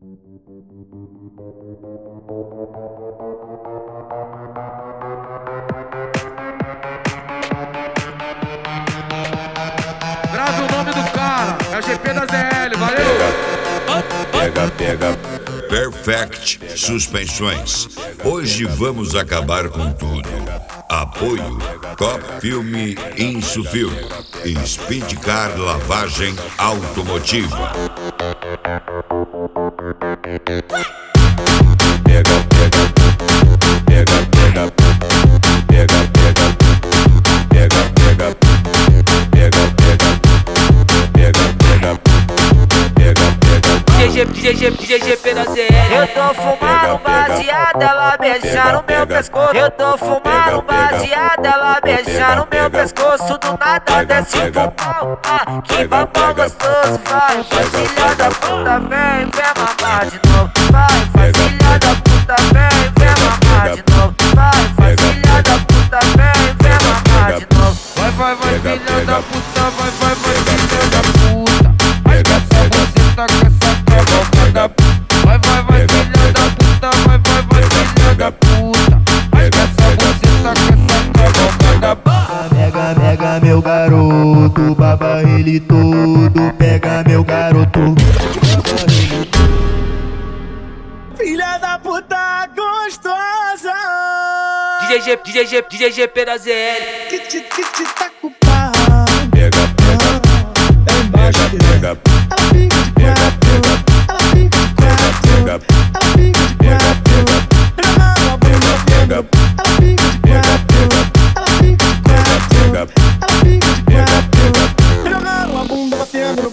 Grave o nome do cara, é o GP da ZL, valeu! Pega. Perfect Suspensões. Hoje vamos acabar com tudo. Apoio Cop Filme Insufilme e Speed Car Lavagem Automotiva. GP da ZL. Eu tô fumando baseado, ela beija no meu pescoço. Eu tô fumando baseado, ela beija no meu pescoço. Do nada desce pro pau, que babão gostoso. Vai, filha da puta, vem mamar de novo. Vai, filha da puta, vem mamar de novo. Vai, filha da puta, vem mamar de novo. Vai, filha da puta, vai, filha da puta. Vai, você tá com essa cavalcada. Vai, filha da puta, vai, filha da puta. Vai, você tá com essa cavalcada. Pega meu garoto, baba ele todo. Pega meu garoto. Filha da puta gostosa. DJ GP da ZL. Que te tá com pau. É embaixo dele. Ela fica de quatro. Ela fica de quatro. Ela fica de quatro. Tremando a bunda pega. Ela fica de quatro. Ela fica de quatro. Ela fica de quatro. Tremando a bunda batendo.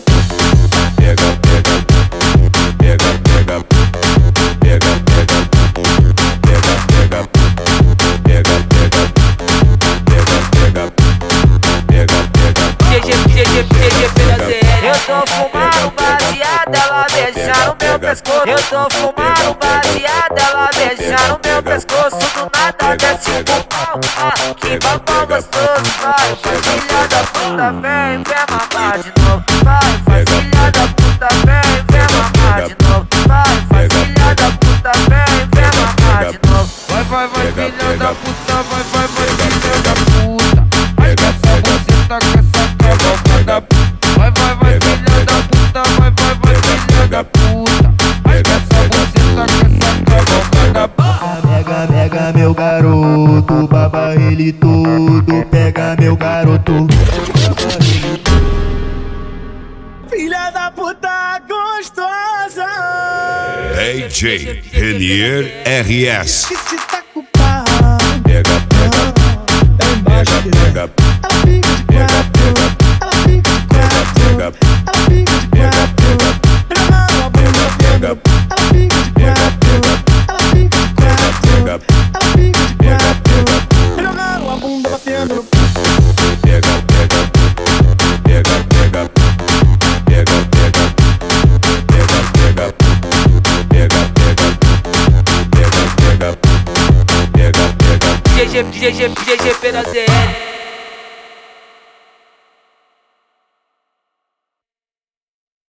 Eu tô fumando baseado, ela beija no meu pescoço. Eu tô fumando baseado, ela beija no meu pescoço. Do nada desce pro pau, que babão gostoso. Vai, filha da puta, vem mamar de novo. Vai, filha da puta, vem mamar de novo. Vai, filha da puta, vem mamar de novo. Vai, filha da puta, vai, filha da puta. Vai, você tá com essa cavalcada. Vai, filha da puta, vai, filha da puta. Vai, você tá com essa cavalcada. Pega meu garoto, baba ele todo. Pega meu garoto. Filha da puta gostosa. DJ Renier RS. Que te tá com pau. É embaixo dele. Ela fica de quatro. Ela fica de quatro. Ela fica de quatro. Tremando a bunda pega. Ela fica de quatro. Ela fica de quatro. Ela fica de quatro. Tremando a bunda batendo. GP da ZL.